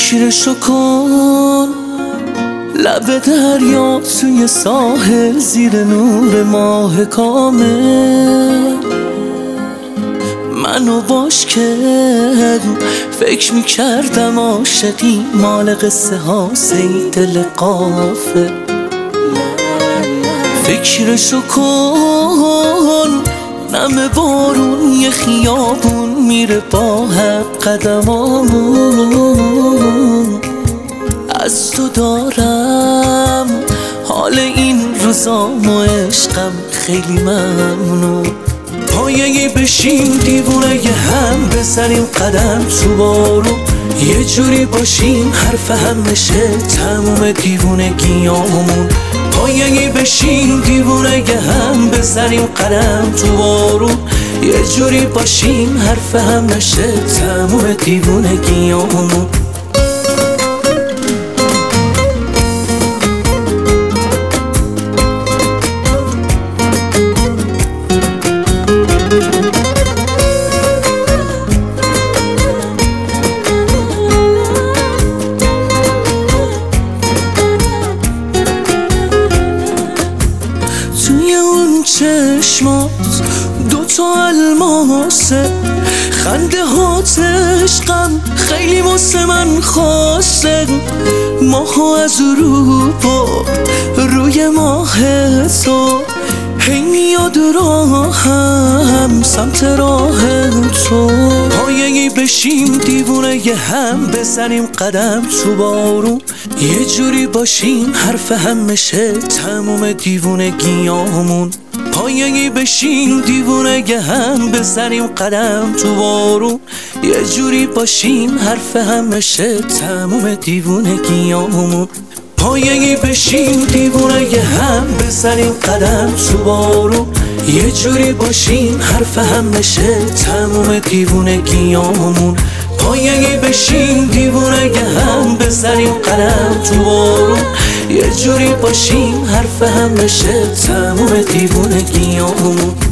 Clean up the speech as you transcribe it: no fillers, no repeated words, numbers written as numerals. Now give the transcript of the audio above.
فکرشو کن، لب دریا توی ساحل زیر نور ماه کامل. منو باش که فکر میکردم عاشقی مال قصه ها دل غافل. فکرشو کن، نم بارون یه خیابون میره با حق قدمامون. از تو دارم حال این روزام و عشقم خیلی ممنون. پایه‌ای بشیم دیوونه یه هم بزنیم قدم تو بارون. یه جوری باشیم حرف هم نشه تموم دیوونگیامون. پایه‌ای بشیم دیوونه یه هم بزنیم قدم تو بارون. یه جوری باشیم حرف هم نشه تموم دیوونگیامون. توی اون چشمات دوتا الماسه، خنده هات عشقم خیلی واسه من خاصه. ماها از اروپا روی ماه تو هی میاد راهم سمت راه تو. پایه‌ای بشیم دیوونه یه هم بزنیم قدم تو بارون. یه جوری باشیم حرف هم نشه تموم دیوونگیامون. پایه‌ای بشیم دیوونه یه هم بزنیم قدم تو بارون. یه جوری باشیم حرف هم نشه تموم دیوونگیامون. پایه‌ای بشیم دیوونه یه هم بزنیم قدم تو بارون. یه جوری باشیم حرف هم نشه تموم دیوونگیامون. پایه‌ای بشیم دیوونه یه هم بزنیم قدم تو بارون. یه جوری باشیم حرف هم نشه تموم دیوونگیامون.